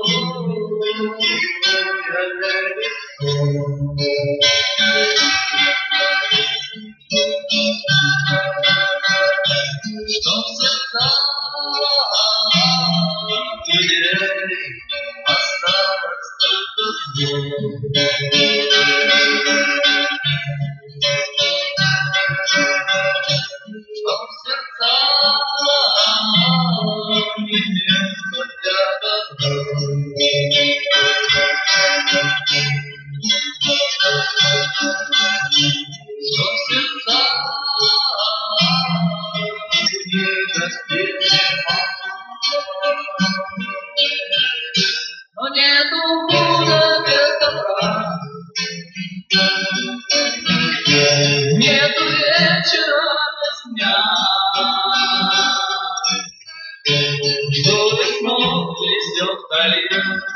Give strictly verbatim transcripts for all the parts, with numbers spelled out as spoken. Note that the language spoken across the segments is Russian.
Что в сердцах людей осталось только здесь. Что в сердцах не место для добра. Что в сердцах не гостит зима. Но нету года без добра, нету вечера без дня. Что весной цветет вдали,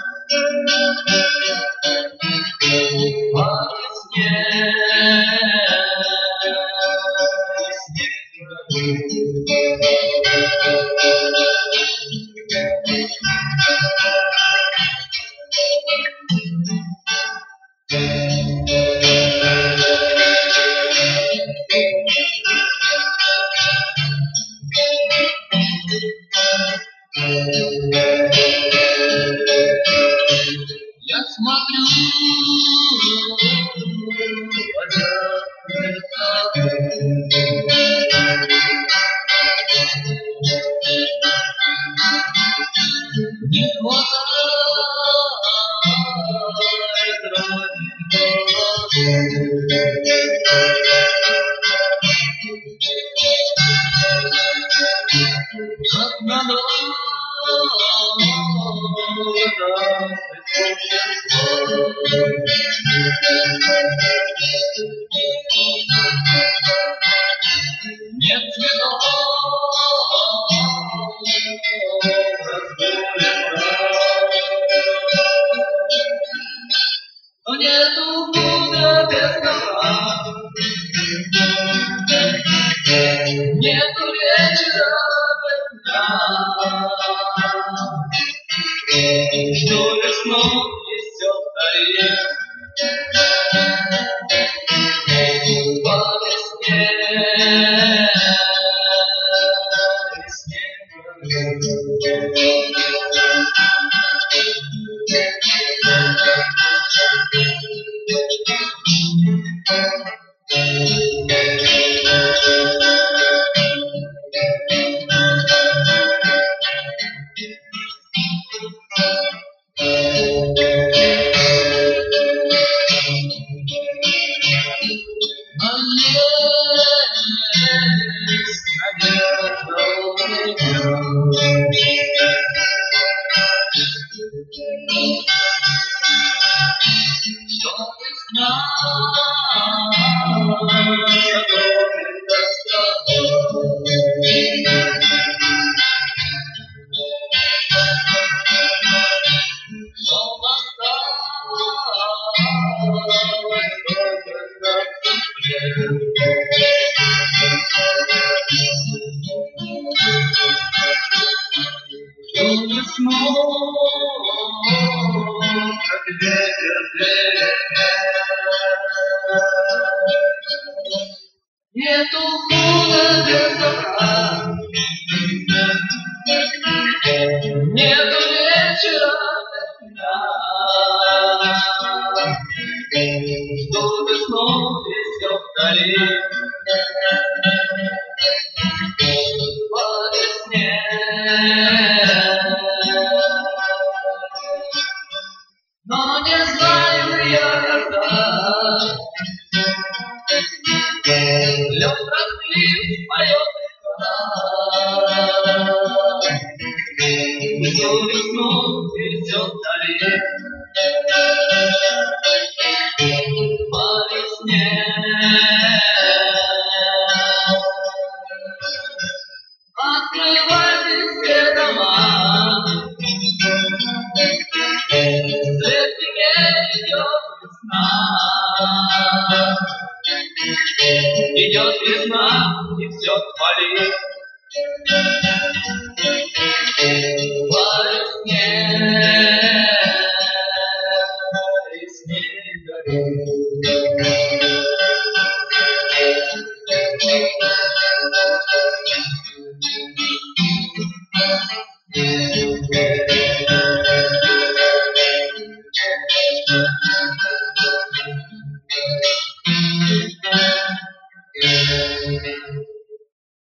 по весне, я смотрю не хватает как надолго нет цветов, но нету года без добра, нету вечера без дня. Что весной несет вдали, по весне, весне. Что весна задобрит что осталось только знаться вслед. Что весной как ветер нету года без добра, нету вечера без дня. Что весной несет вдали, по весне. Но не знаю я когда лед разлив поет что весной цветет вдали, по весне. Открывайте все дома, свет тебе идет весна. Идет весна и все творит по весне. весна.